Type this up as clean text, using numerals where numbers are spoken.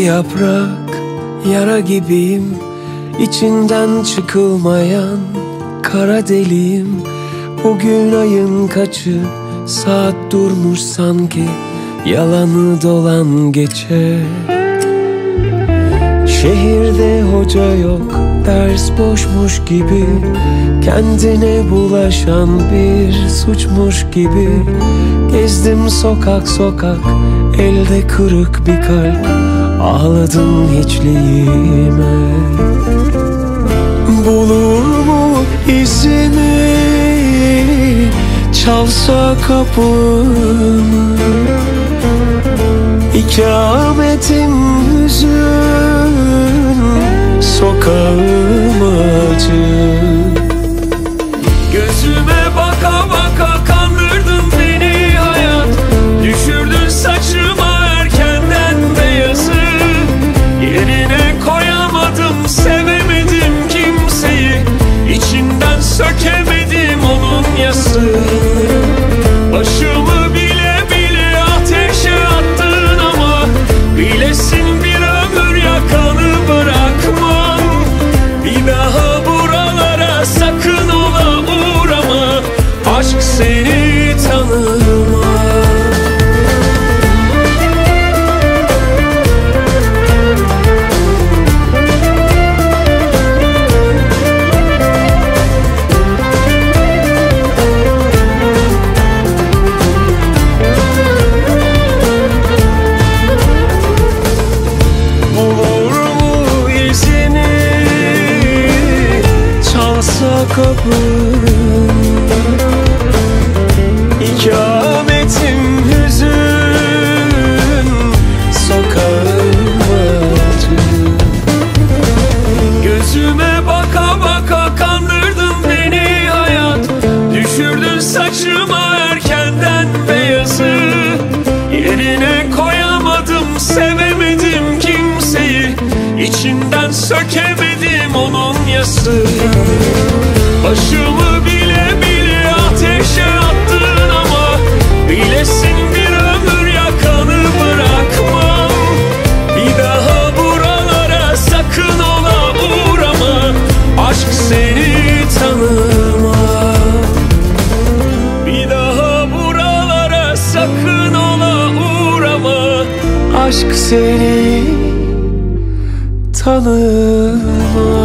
yaprak, yara gibiyim, içinden çıkılmayan kara deliyim. Bugün ayın kaçı, saat durmuş sanki, yalanı dolan geçe. Şehirde hoca yok, ders boşmuş gibi, kendine bulaşan bir suçmuş gibi. Gezdim sokak sokak, elde kırık bir kalp, ağladım hiçliğime. Bulur mu izini, çalsa kapımı? İkametim hüzün, sokağım acı. Gözüme baka baka kandırdın beni hayat, düşürdün saçıma erkenden beyazı. Yerine koyamadım, sevemedim kimseyi, içinden sökemedim onun yasını. Başımı bile bile ateşe attın ama bilesin bir ömür yakanı bırakmam. Bir daha buralara sakın ola uğrama, aşk seni tanımaz. Kapım, ikametim hüzün, sokağım acı. Gözüme baka baka kandırdın beni hayat, düşürdün saçıma erkenden beyazı. Yerine koyamadım, sevemedim kimseyi, içinden sökemedim onun yasını. Başımı bile bile ateşe attın ama bilesin bir ömür yakanı bırakmam. Bir daha buralara sakın ola uğrama, aşk seni tanımaz. Bir daha buralara sakın ola uğrama, aşk seni tanımaz.